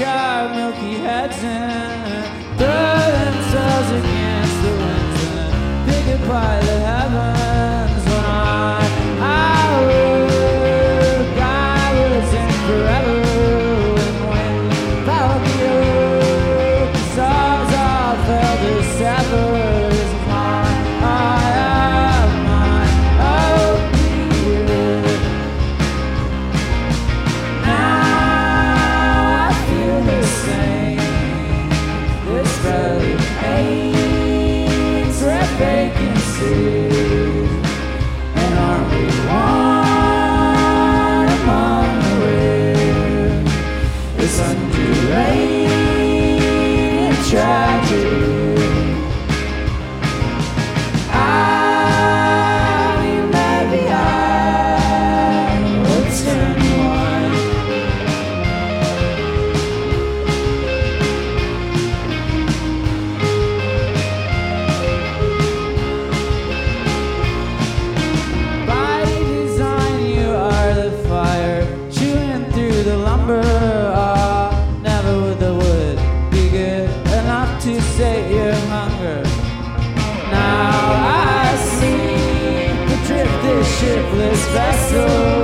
sharp milky heads and throw themselves against the winds and pick apart the heavens. When I would backwards and forever, and when power the earth, the stars all fell to sever. Is mine, I am mine, oh dear. Now I feel the same. This belly aches where vacancy. And aren't we one among the rare? It's undulating tragedy. Maybe I would turn you on. By design, you are the fire, chewing through the lumber. Never would the wood be good enough to sate your hunger. Now I see the drift, this shiftless vessel.